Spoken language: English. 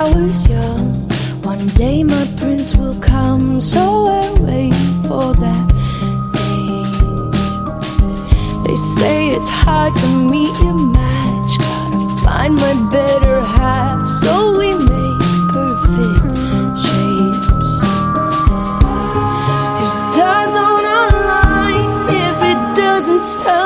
was young. One day my prince will come, so I'll wait for that date. They say it's hard to meet your match, gotta find my better half, so we make perfect shapes. If stars don't align, if it doesn't stop